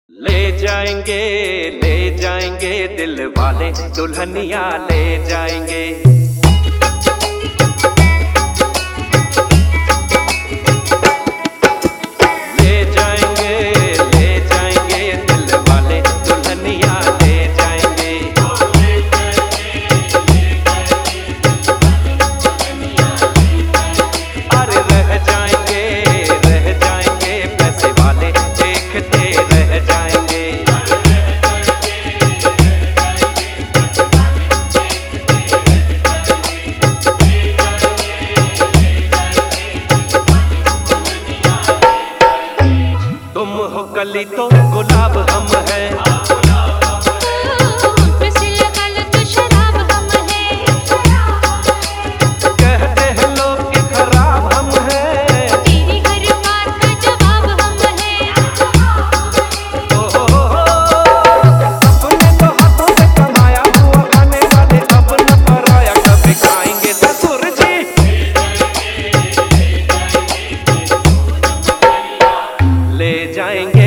ले जाएंगे दिल वाले दुल्हनिया ले जाएंगे। ले जाएंगे दिल वाले दुल्हनिया ले जाएंगे। अरे रह जाएंगे पैसे वाले देखते रह जाएंगे। तुम हो कली तो गुलाब हम हैं, से लगा लो तो शराब हम हैं। कहते हैं लोग कि खराब हम हैं। तेरी हर बात का जवाब हम हैं। अपने तो हाथों से कमाया हुआ खाने वाले अब न पराया कभी खाएंगे ससुर जी। ले जाएंगे